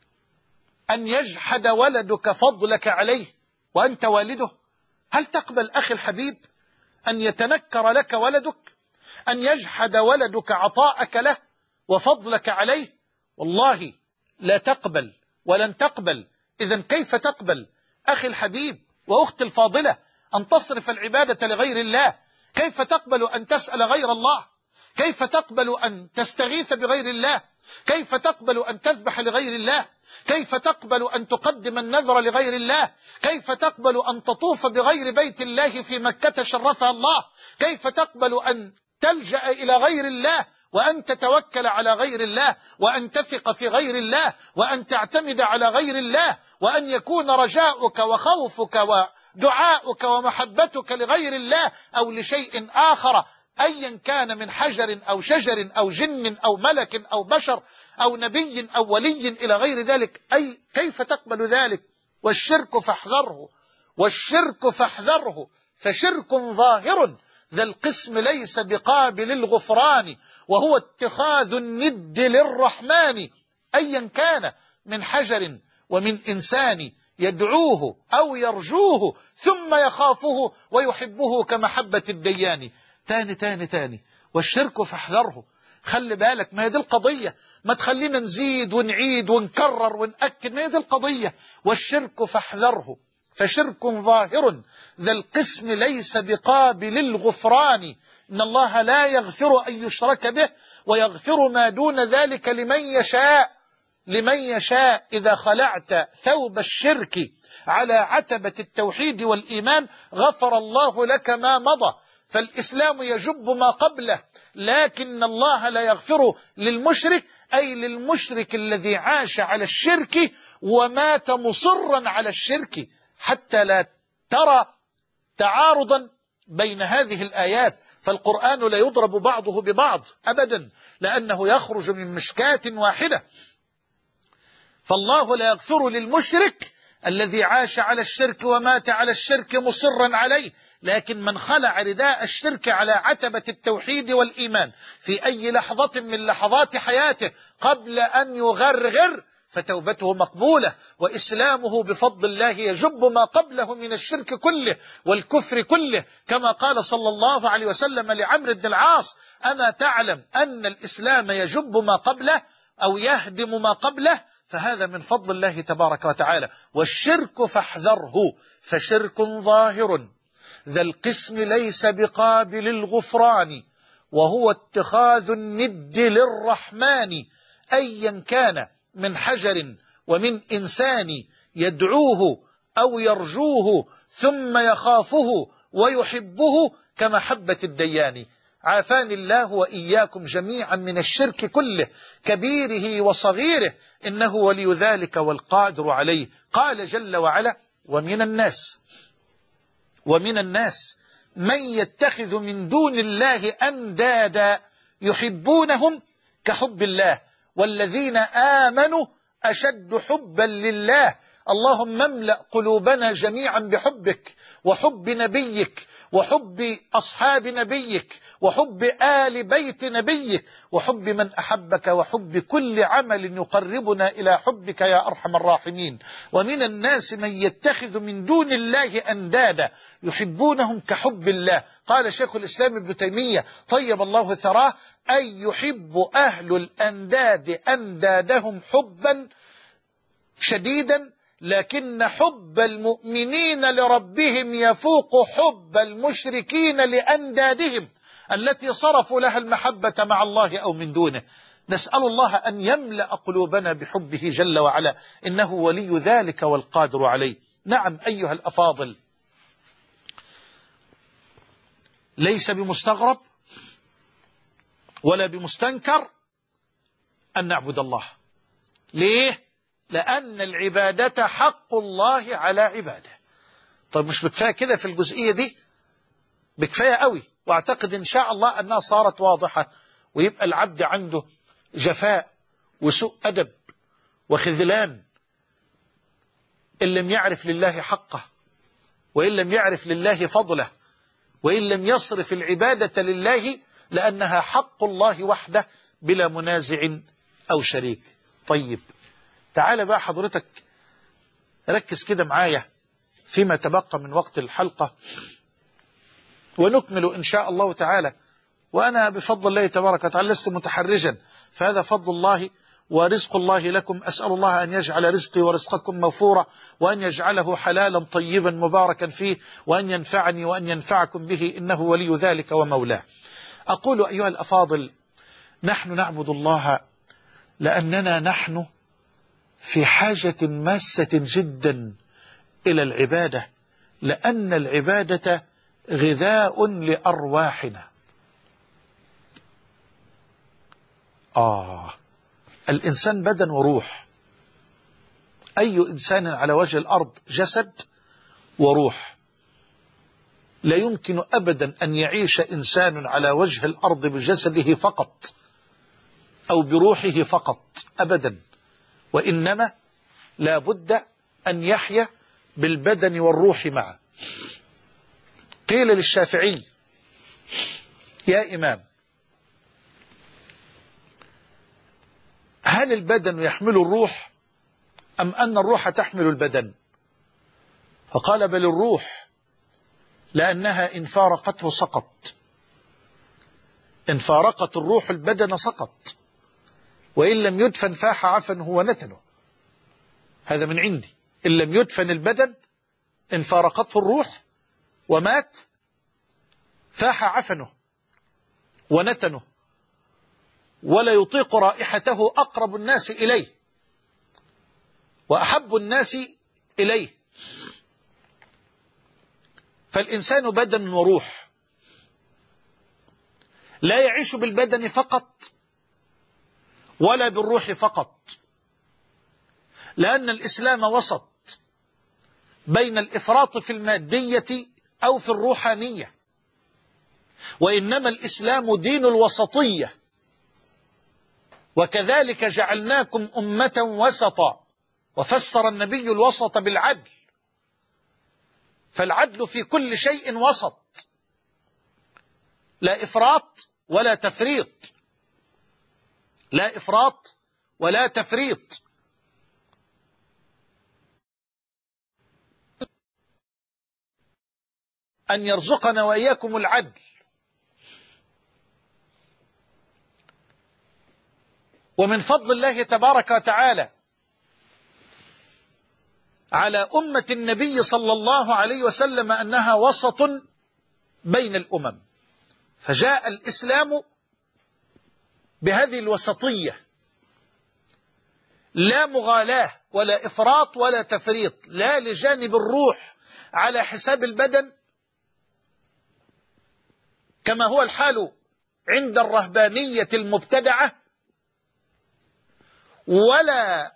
أن يجحد ولدك فضلك عليه وأنت والده؟ هل تقبل أخي الحبيب أن يتنكر لك ولدك، أن يجحد ولدك عطاءك له وفضلك عليه؟ والله لا تقبل ولن تقبل. إذن كيف تقبل أخي الحبيب وأختي الفاضلة أن تصرف العبادة لغير الله؟ كيف تقبل أن تسأل غير الله؟ كيف تقبل أن تستغيث بغير الله؟ كيف تقبل أن تذبح لغير الله؟ كيف تقبل أن تقدم النذر لغير الله؟ كيف تقبل أن تطوف بغير بيت الله في مكة شرفها الله؟ كيف تقبل أن تلجأ إلى غير الله وأن تتوكل على غير الله وأن تثق في غير الله وأن تعتمد على غير الله وأن يكون رجاؤك وخوفك ودعاؤك ومحبتك لغير الله أو لشيء آخر أيا كان من حجر أو شجر أو جن أو ملك أو بشر أو نبي أو ولي إلى غير ذلك؟ أي كيف تقبل ذلك؟ والشرك فاحذره، والشرك فاحذره، فشرك ظاهر ذا القسم ليس بقابل الغفران، وهو اتخاذ الند للرحمن أيا كان من حجر ومن إنسان يدعوه أو يرجوه ثم يخافه ويحبه كمحبة الديان. تاني تاني تاني، والشرك فاحذره. خلي بالك، ما هي دي القضية، ما تخلينا نزيد ونعيد ونكرر ونأكد، ما هي دي القضية. والشرك فاحذره فشرك ظاهر ذا القسم ليس بقابل الغفران، إن الله لا يغفر أن يشرك به ويغفر ما دون ذلك لمن يشاء. لمن يشاء. إذا خلعت ثوب الشرك على عتبة التوحيد والإيمان غفر الله لك ما مضى. فالإسلام يجب ما قبله، لكن الله لا يغفر للمشرك، أي للمشرك الذي عاش على الشرك ومات مصرا على الشرك، حتى لا ترى تعارضا بين هذه الآيات. فالقرآن لا يضرب بعضه ببعض أبدا، لأنه يخرج من مشكاة واحدة. فالله لا يغفر للمشرك الذي عاش على الشرك ومات على الشرك مصرا عليه، لكن من خلع رداء الشرك على عتبة التوحيد والإيمان في أي لحظة من لحظات حياته قبل أن يغرغر فتوبته مقبولة، وإسلامه بفضل الله يجب ما قبله من الشرك كله والكفر كله، كما قال صلى الله عليه وسلم لعمرو بن العاص: أما تعلم أن الإسلام يجب ما قبله أو يهدم ما قبله؟ فهذا من فضل الله تبارك وتعالى. والشرك فاحذره فشرك ظاهر ذا القسم ليس بقابل الغفران، وهو اتخاذ الند للرحمن أيا كان من حجر ومن إنسان يدعوه أو يرجوه ثم يخافه ويحبه كمحبة الديان. عافاني الله وإياكم جميعا من الشرك كله كبيره وصغيره، إنه ولي ذلك والقادر عليه. قال جل وعلا: ومن الناس ومن الناس من يتخذ من دون الله أندادا يحبونهم كحب الله والذين آمنوا أشد حبا لله. اللهم املأ قلوبنا جميعا بحبك وحب نبيك وحب أصحاب نبيك وحب آل بيت نبيه وحب من أحبك وحب كل عمل يقربنا إلى حبك يا أرحم الراحمين. ومن الناس من يتخذ من دون الله أندادا يحبونهم كحب الله. قال شيخ الإسلام ابن تيمية طيب الله ثراه: أي يحب أهل الأنداد أندادهم حبا شديدا، لكن حب المؤمنين لربهم يفوق حب المشركين لأندادهم التي صرفوا لها المحبة مع الله أو من دونه. نسأل الله أن يملأ قلوبنا بحبه جل وعلا، إنه ولي ذلك والقادر عليه. نعم أيها الأفاضل، ليس بمستغرب ولا بمستنكر أن نعبد الله. ليه؟ لأن العبادة حق الله على عباده. طيب مش بكفاية كده في الجزئية دي؟ بكفاية قوي، واعتقد إن شاء الله أنها صارت واضحة، ويبقى العبد عنده جفاء وسوء أدب وخذلان إن لم يعرف لله حقه، وإن لم يعرف لله فضله، وإن لم يصرف العبادة لله، لأنها حق الله وحده بلا منازع أو شريك. طيب تعال بقى حضرتك ركز كده معايا فيما تبقى من وقت الحلقة، ونكمل إن شاء الله تعالى. وأنا بفضل الله تبارك وتعالى لست متحرجا، فهذا فضل الله ورزق الله لكم. أسأل الله أن يجعل رزقي ورزقكم موفورا، وأن يجعله حلالا طيبا مباركا فيه، وأن ينفعني وأن ينفعكم به، إنه ولي ذلك ومولاه. أقول أيها الأفاضل، نحن نعبد الله لأننا نحن في حاجة ماسة جدا إلى العبادة، لأن العبادة غذاء لأرواحنا. آه الإنسان بدن وروح. أي إنسان على وجه الأرض جسد وروح. لا يمكن أبدا أن يعيش إنسان على وجه الأرض بجسده فقط أو بروحه فقط أبدا، وإنما لا بد أن يحيا بالبدن والروح معا. قيل للشافعي: يا إمام، هل البدن يحمل الروح أم أن الروح تحمل البدن؟ فقال: بل الروح، لأنها إن فارقته سقط. إن فارقت الروح البدن سقط، وإن لم يدفن فاح عفنه ونتنه. هذا من عندي. إن لم يدفن البدن، إن فارقته الروح ومات، فاح عفنه ونتنه، ولا يطيق رائحته أقرب الناس إليه وأحب الناس إليه. فالإنسان بدن وروح، لا يعيش بالبدن فقط ولا بالروح فقط، لأن الإسلام وسط بين الإفراط في المادية أو في الروحانية، وإنما الإسلام دين الوسطية. وكذلك جعلناكم أمة وسطا، وفسر النبي الوسط بالعدل. فالعدل في كل شيء وسط، لا إفراط ولا تفريط، لا إفراط ولا تفريط. أن يرزقنا وإياكم العدل. ومن فضل الله تبارك وتعالى على أمة النبي صلى الله عليه وسلم أنها وسط بين الأمم، فجاء الإسلام بهذه الوسطية، لا مغالاة ولا إفراط ولا تفريط، لا لجانب الروح على حساب البدن كما هو الحال عند الرهبانية المبتدعة، ولا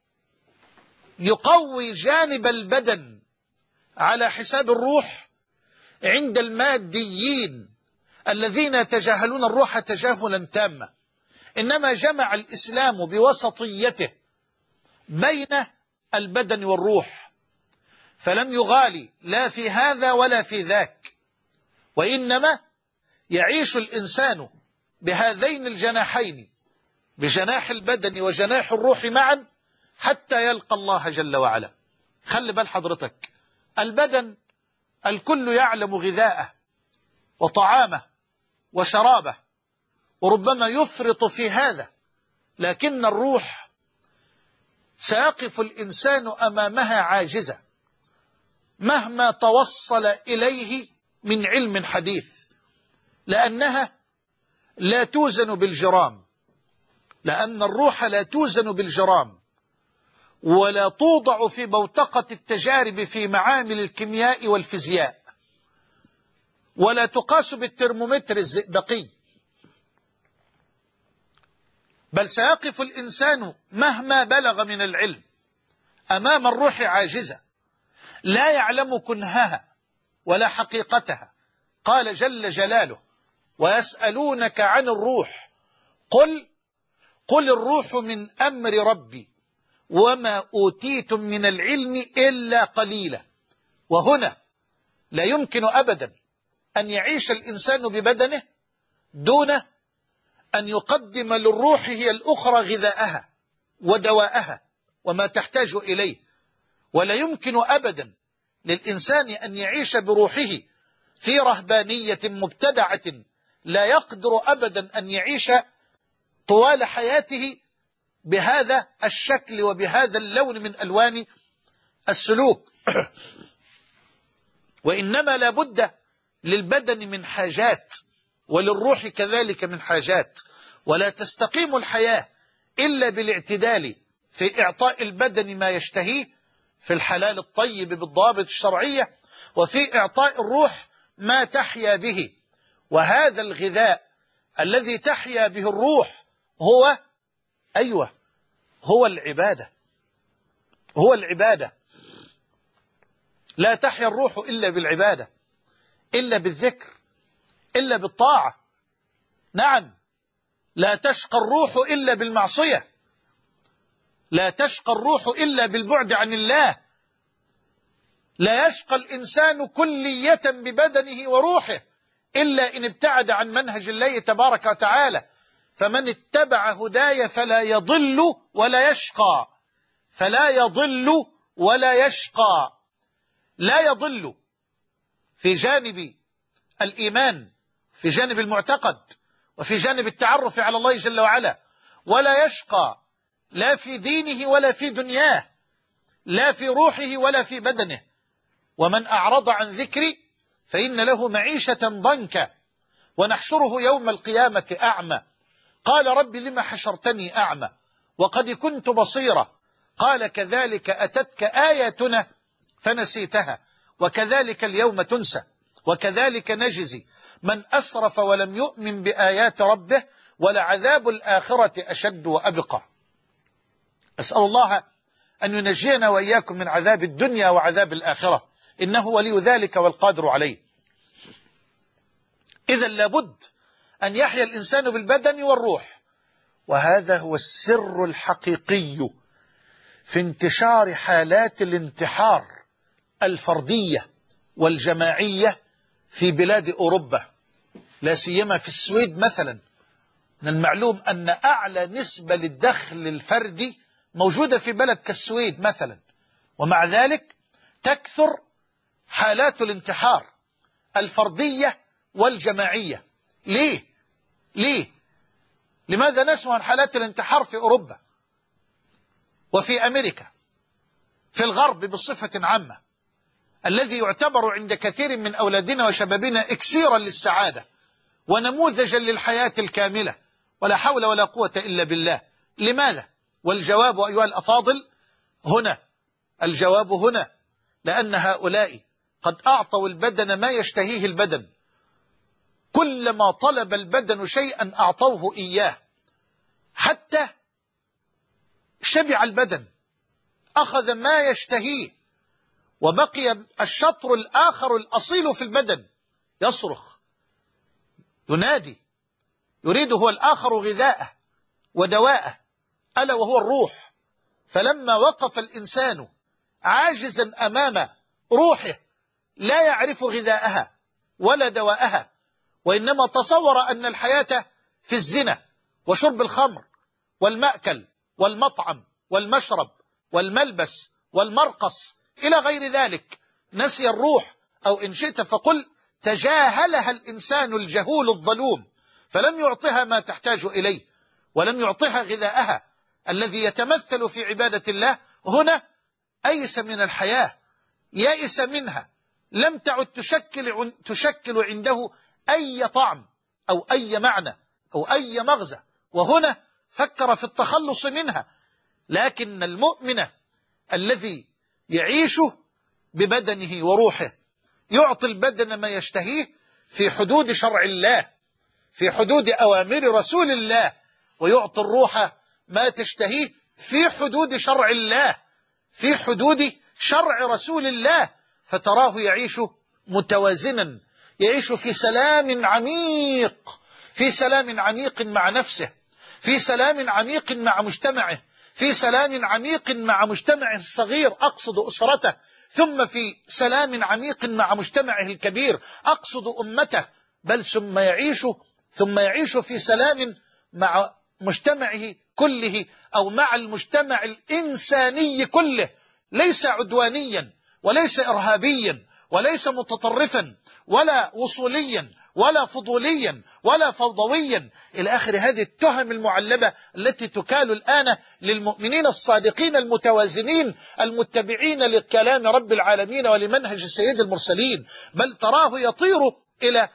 يقوي جانب البدن على حساب الروح عند الماديين الذين يتجاهلون الروح تجاهلا تاما. إنما جمع الإسلام بوسطيته بين البدن والروح، فلم يغالي لا في هذا ولا في ذاك، وإنما يعيش الإنسان بهذين الجناحين، بجناح البدن وجناح الروح معا، حتى يلقى الله جل وعلا. خلي بال حضرتك، البدن الكل يعلم غذاءه وطعامه وشرابه، وربما يفرط في هذا، لكن الروح سيقف الإنسان أمامها عاجزة مهما توصل إليه من علم حديث، لأنها لا توزن بالجرام، لأن الروح لا توزن بالجرام، ولا توضع في بوتقة التجارب في معامل الكيمياء والفيزياء، ولا تقاس بالترمومتر الزئبقي، بل سيقف الإنسان مهما بلغ من العلم أمام الروح عاجزة، لا يعلم كنهها ولا حقيقتها. قال جل جلاله: ويسألونك عن الروح قل قل الروح من أمر ربي وما أوتيتم من العلم إلا قليلا. وهنا لا يمكن أبدا أن يعيش الإنسان ببدنه دون أن يقدم للروح هي الأخرى غذاءها ودواءها وما تحتاج إليه. ولا يمكن أبدا للإنسان أن يعيش بروحه في رهبانية مبتدعة لا يقدر أبدا أن يعيش طوال حياته بهذا الشكل وبهذا اللون من ألوان السلوك. وإنما لا بد للبدن من حاجات، وللروح كذلك من حاجات، ولا تستقيم الحياة إلا بالاعتدال في إعطاء البدن ما يشتهيه في الحلال الطيب بالضوابط الشرعية، وفي إعطاء الروح ما تحيا به. وهذا الغذاء الذي تحيا به الروح هو أيوة هو العبادة، هو العبادة. لا تحيا الروح إلا بالعبادة، إلا بالذكر، إلا بالطاعة. نعم، لا تشقى الروح إلا بالمعصية، لا تشقى الروح إلا بالبعد عن الله. لا يشقى الإنسان كلية ببدنه وروحه إلا إن ابتعد عن منهج الله تبارك وتعالى. فمن اتبع هداي فلا يضل ولا يشقى، فلا يضل ولا يشقى. لا يضل في جانب الإيمان، في جانب المعتقد، وفي جانب التعرف على الله جل وعلا، ولا يشقى لا في دينه ولا في دنياه، لا في روحه ولا في بدنه. ومن أعرض عن ذكري فإن له معيشة ضنكا ونحشره يوم القيامة أعمى. قال رب لما حشرتني أعمى وقد كنت بصيرا. قال كذلك أتتك آياتنا فنسيتها وكذلك اليوم تنسى وكذلك نجزي من أسرف ولم يؤمن بآيات ربه ولعذاب الآخرة أشد وأبقى. أسأل الله أن ينجينا وإياكم من عذاب الدنيا وعذاب الآخرة، إنه ولي ذلك والقادر عليه. إذا لابد أن يحيا الإنسان بالبدن والروح، وهذا هو السر الحقيقي في انتشار حالات الانتحار الفردية والجماعية في بلاد أوروبا، لا سيما في السويد مثلا. من المعلوم أن أعلى نسبة للدخل الفردي موجودة في بلد كالسويد مثلا، ومع ذلك تكثر حالات الانتحار الفردية والجماعية. ليه؟ ليه؟ لماذا نسمع عن حالات الانتحار في أوروبا وفي أمريكا، في الغرب بصفة عامة، الذي يعتبر عند كثير من أولادنا وشبابنا إكسيرا للسعادة ونموذجا للحياة الكاملة، ولا حول ولا قوة إلا بالله؟ لماذا؟ والجواب أيها الأفاضل هنا، الجواب هنا لأن هؤلاء قد أعطوا البدن ما يشتهيه البدن، كلما طلب البدن شيئا أعطوه إياه، حتى شبع البدن، أخذ ما يشتهيه، وبقي الشطر الآخر الأصيل في البدن يصرخ ينادي يريد هو الآخر غذاءه ودواءه، ألا وهو الروح. فلما وقف الإنسان عاجزا أمام روحه لا يعرف غذاءها ولا دواءها وإنما تصور أن الحياة في الزنا وشرب الخمر والمأكل والمطعم والمشرب والملبس والمرقص إلى غير ذلك. نسي الروح، أو إن شئت فقل تجاهلها الإنسان الجهول الظلوم، فلم يعطها ما تحتاج إليه، ولم يعطها غذاءها الذي يتمثل في عبادة الله. هنا أيس من الحياة، يائس منها، لم تعد تشكل, تشكل عنده أي طعم أو أي معنى أو أي مغزى، وهنا فكر في التخلص منها. لكن المؤمن الذي يعيش ببدنه وروحه يعطي البدن ما يشتهيه في حدود شرع الله، في حدود أوامر رسول الله، ويعطي الروح ما تشتهيه في حدود شرع الله، في حدود شرع رسول الله، فتراه يعيش متوازنا، يعيش في سلام عميق، في سلام عميق مع نفسه، في سلام عميق مع مجتمعه، في سلام عميق مع مجتمعه الصغير، أقصد أسرته، ثم في سلام عميق مع مجتمعه الكبير، أقصد أمته، بل ثم يعيش ثم يعيش في سلام مع مجتمعه كله، أو مع المجتمع الإنساني كله، ليس عدوانيا وليس إرهابيا وليس متطرفا ولا وصوليا ولا فضوليا ولا فوضويا إلى آخر هذه التهم المعلبة التي تكال الآن للمؤمنين الصادقين المتوازنين المتبعين لكلام رب العالمين ولمنهج سيد المرسلين. بل تراه يطير إلى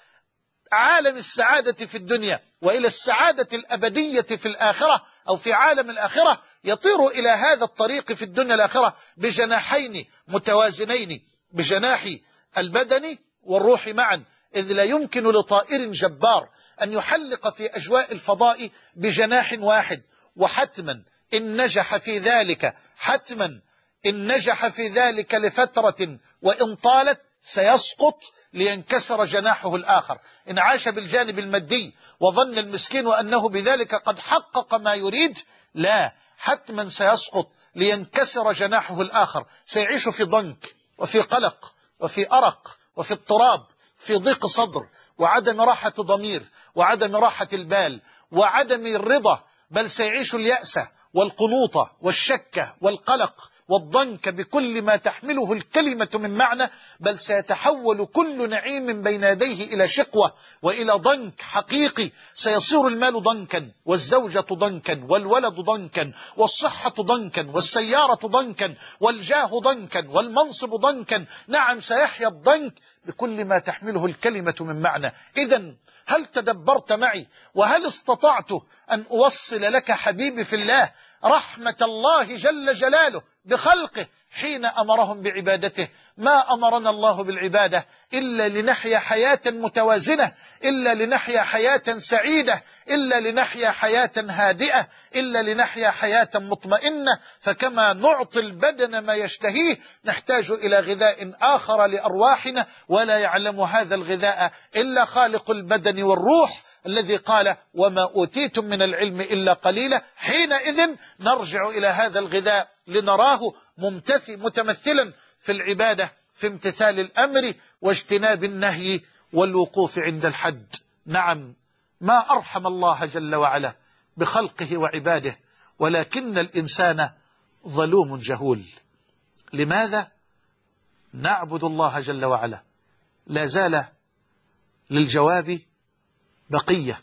عالم السعادة في الدنيا وإلى السعادة الأبدية في الآخرة، أو في عالم الآخرة، يطير إلى هذا الطريق في الدنيا الآخرة بجناحين متوازنين، بجناح البدن والروح معا، إذ لا يمكن لطائر جبار أن يحلق في أجواء الفضاء بجناح واحد. وحتما إن نجح في ذلك، حتما إن نجح في ذلك لفترة وإن طالت سيسقط لينكسر جناحه الآخر. إن عاش بالجانب المادي وظن المسكين أنه بذلك قد حقق ما يريد، لا، حتما سيسقط لينكسر جناحه الآخر، سيعيش في ضنك وفي قلق وفي أرق وفي اضطراب، في ضيق صدر وعدم راحة ضمير وعدم راحة البال وعدم الرضا، بل سيعيش اليأس والقنوط والشك والقلق والضنك بكل ما تحمله الكلمة من معنى، بل سيتحول كل نعيم بين يديه إلى شقوة وإلى ضنك حقيقي. سيصير المال ضنكا، والزوجة ضنكا، والولد ضنكا، والصحة ضنكا، والسيارة ضنكا، والجاه ضنكا، والمنصب ضنكا. نعم، سيحيا الضنك بكل ما تحمله الكلمة من معنى. إذن هل تدبرت معي وهل استطعت أن أوصل لك حبيبي في الله رحمة الله جل جلاله بخلقه حين أمرهم بعبادته؟ ما أمرنا الله بالعبادة إلا لنحيا حياة متوازنة، إلا لنحيا حياة سعيدة، إلا لنحيا حياة هادئة، إلا لنحيا حياة مطمئنة. فكما نعطي البدن ما يشتهيه نحتاج إلى غذاء آخر لأرواحنا، ولا يعلم هذا الغذاء إلا خالق البدن والروح الذي قال وما أوتيتم من العلم إلا قليلا. حينئذ نرجع إلى هذا الغذاء لنراه ممتثل متمثلا في العبادة، في امتثال الأمر واجتناب النهي والوقوف عند الحد. نعم، ما أرحم الله جل وعلا بخلقه وعباده، ولكن الإنسان ظلوم جهول. لماذا نعبد الله جل وعلا؟ لا زال للجواب بقية،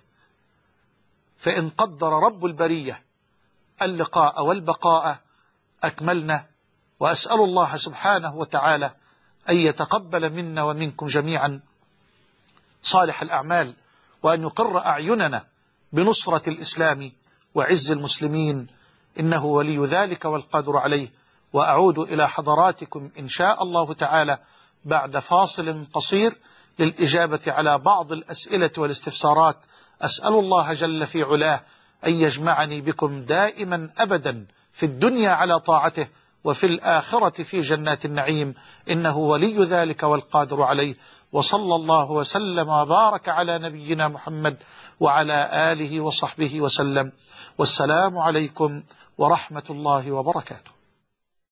فإن قدر رب البرية اللقاء والبقاء أكملنا. وأسأل الله سبحانه وتعالى أن يتقبل منا ومنكم جميعا صالح الأعمال، وأن يقر أعيننا بنصرة الإسلام وعز المسلمين، إنه ولي ذلك والقادر عليه. وأعود إلى حضراتكم إن شاء الله تعالى بعد فاصل قصير للإجابة على بعض الأسئلة والاستفسارات. أسأل الله جل في علاه أن يجمعني بكم دائما أبدا في الدنيا على طاعته، وفي الآخرة في جنات النعيم، إنه ولي ذلك والقادر عليه. وصلى الله وسلم وبارك على نبينا محمد وعلى آله وصحبه وسلم. والسلام عليكم ورحمة الله وبركاته.